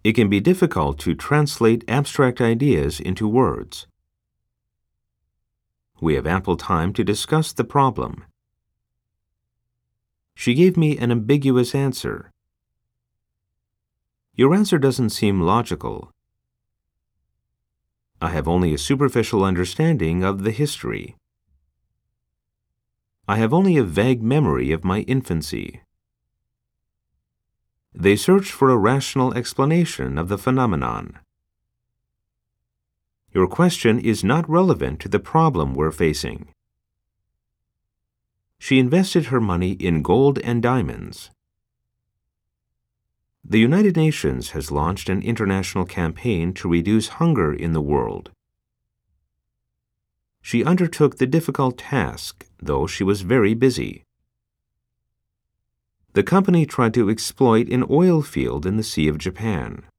It can be difficult to translate abstract ideas into words. We have ample time to discuss the problem. She gave me an ambiguous answer. Your answer doesn't seem logical. I have only a superficial understanding of the history. I have only a vague memory of my infancy. They search for a rational explanation of the phenomenon. Your question is not relevant to the problem we're facing. She invested her money in gold and diamonds. The United Nations has launched an international campaign to reduce hunger in the world. She undertook the difficult task, though she was very busy. The company tried to exploit an oil field in the Sea of Japan.